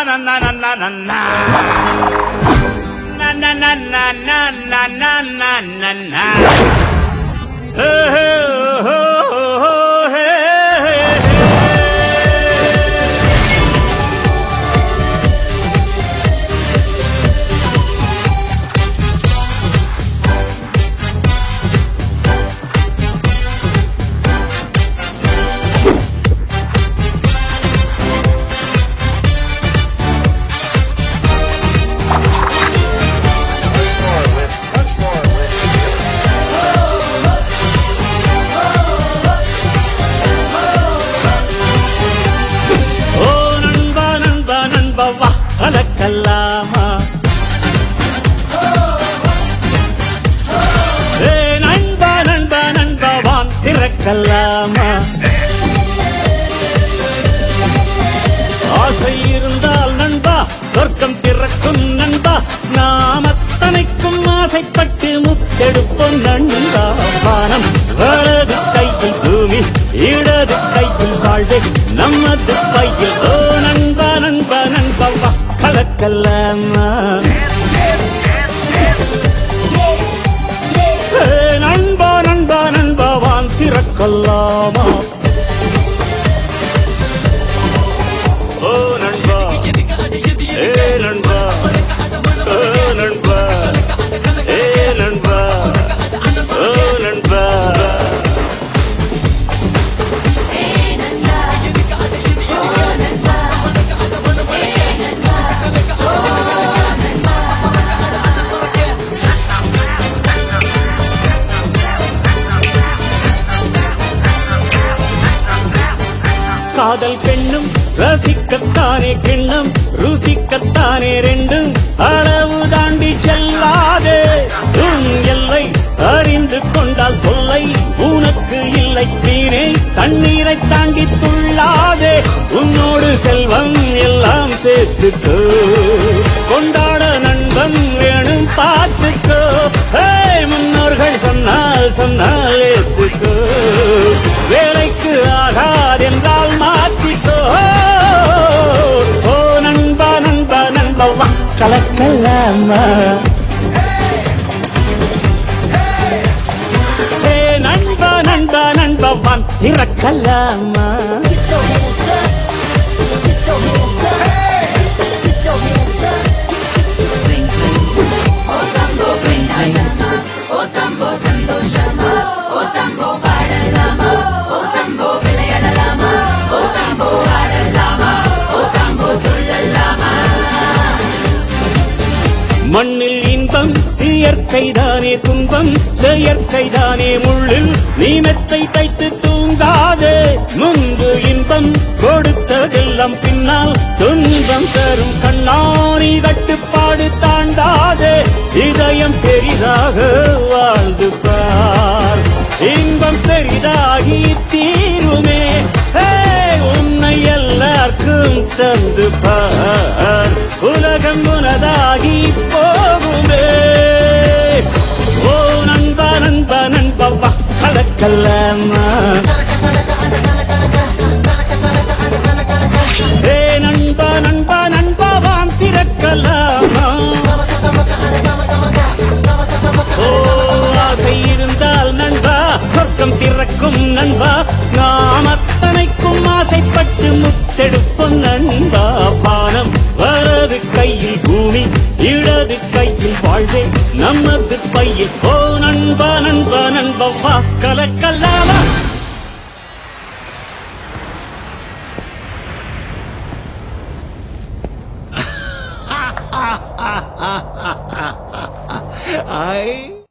கலக்கல்லாமா நண்பா நண்பா நண்பவான் திறக்கல்லாமா ஆசை இருந்தால் நண்பா சொர்க்கம் திறக்கும் நண்பா நாம் அத்தனைக்கும் ஆசைப்பட்டு முத்தெடுப்போம் நண்பா வானம் வலது கையில் பூமி இடது கையில் வாழ்வே நமது பையில் ஓ நண்பா நண்பா நண்பவா கலக்கல்லாமா நண்பா நண்பா நண்பவான் திறக்கல்லாமா ஓ நண்பா ஏ நண்பா ஓ நண்பா ஏ நண்பா ஓ நண்பா காதல் பெண்ணும் ரசிக்கத்தானே கிண்ணம் ருசிக்கத்தானே ரெண்டும் அளவு தாண்டி செல்லாதே உன் எல்லை அறிந்து கொண்டால் தொல்லை உனக்கு இல்லை நீனே தண்ணீரை தாண்டி துள்ளாதே உன்னோடு செல்வம் எல்லாம் சேர்த்துக்கோ கொண்டாட நண்பன் வேணும் பார்த்துக்கோ முன்னோர்கள் சொன்னால் ஏத்துக்கோ வேலைக்கு ஆகாதென்றால் மாற்றிக்கோ ஓ நண்பா நண்பா நண்பவா கலக்கல்லாமா நண்பா நண்பா நண்பவான் திறக்கல்லாமா மண்ணில் இன்பம் இயற்கைதானே துன்பம் செயற்கைதானே முள்ளில் நீ மெத்தை தைத்து தூங்காதே முன்பு இன்பம் கொடுத்ததெல்லாம் பின்னால் துன்பம் தரும் கண்ணாணி கட்டுப்பாடு தாண்டாதே இதயம் பெரிதாக வாழ்ந்து பார் இன்பம் பெரிதாகி தீருமே உன்னை எல்லாருக்கும் தந்து பார் உலகம் உனதாகி போகுமே ஓ நண்பா நண்பா நண்பவா கலக்கல்லாமா நண்பா நண்பா நண்பவான் திறக்கல்லாமா ஓ ஆசை இருந்தால் நண்பா சொர்க்கம் திறக்கும் நண்பா நாம் அத்தனைக்கும் ஆசைப்பட்டு முத்தெடுப்போம் நண்பா பானம் வலது கையில் பூமி இடது கையில் வாழ்வே நமது பையில் ஓ நண்பா நண்பா நண்பவா கலக்கல்லாமா I